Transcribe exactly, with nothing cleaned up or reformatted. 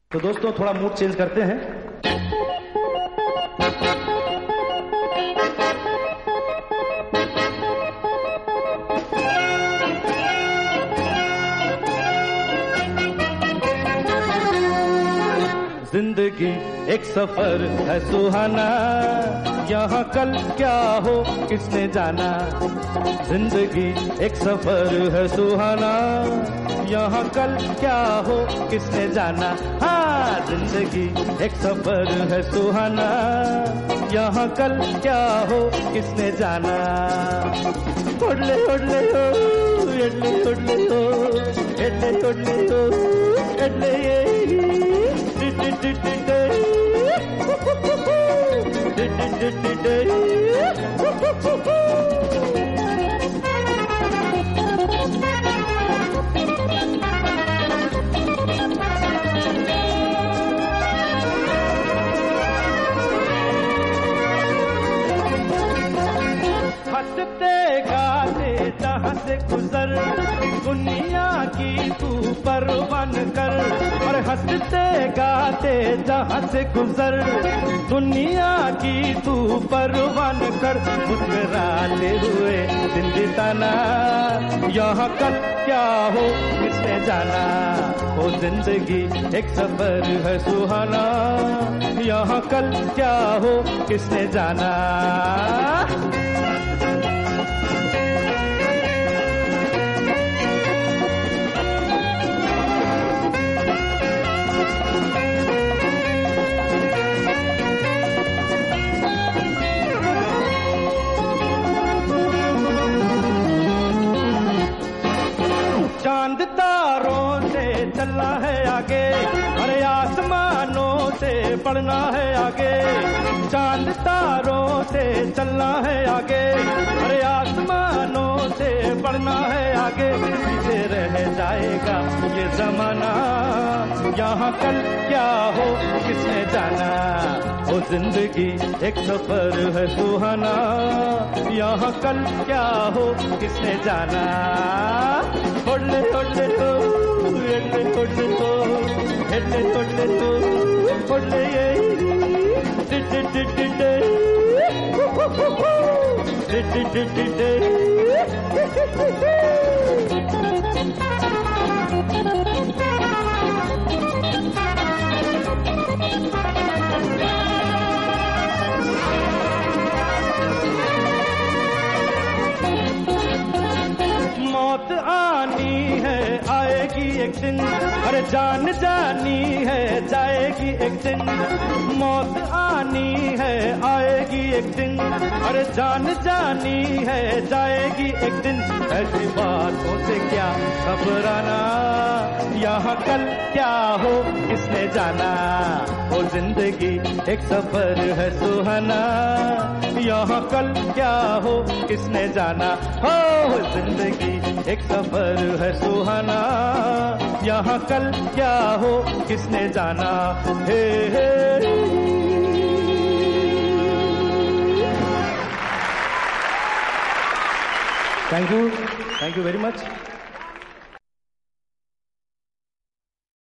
तो दोस्तों थोड़ा मूड चेंज करते हैं। जिंदगी एक सफर है सुहाना, यहाँ कल क्या हो किसने जाना। जिंदगी एक सफर है सुहाना, यहाँ कल क्या हो किसने जाना। हाँ, जिंदगी एक सफर है सुहाना, यहाँ कल क्या हो किसने जाना। उड़ले उड़ले हो एडले उड़ले हो एडले उड़ले हो एडले हंसते गाते जहाँ से गुजर दुनिया की तू परवान कर। और हंसते गाते जहाँ से गुजर दुनिया की तू परवान कर। मुस्कुराते हुए दिन बिताना, यहाँ कल क्या हो किसने जाना। ओ जिंदगी एक सफर है सुहाना, यहाँ कल क्या हो किसने जाना। चांद तारों से चलना है आगे, अरे आसमानों से बढ़ना है आगे। चांद तारों से चलना है आगे, अरे आसमानों से बढ़ना है आगे। पीछे रह जाएगा ये जमाना, यहाँ कल क्या हो किसने जाना। ओ जिंदगी एक सफर है सुहाना, यहाँ कल क्या हो किसने जाना। ओले ओले हो एले ओले हो एले ओले हो ओले ये डि डि डि डि डे डि डि डि डि डे। मौत आनी है आएगी एक दिन, अरे जान जानी है जाएगी एक दिन। मौत आनी है आएगी एक दिन, अरे जान जानी है जाएगी एक दिन। ऐसी बातों से क्या घबराना, यहाँ कल क्या हो किसने जाना। ओ जिंदगी एक सफर है सुहाना, यहाँ कल क्या हो किसने जाना। हो जिंदगी एक सफर है सुहाना, यहाँ कल क्या हो किसने जाना। हे हे thank you thank you very much.